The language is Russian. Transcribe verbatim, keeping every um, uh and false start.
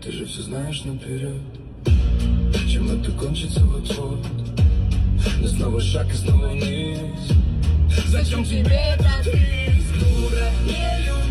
Ты же все знаешь наперед, чем это кончится вот-вот. Но снова шаг и снова вниз. Зачем тебе этот риск, дура, не люблю.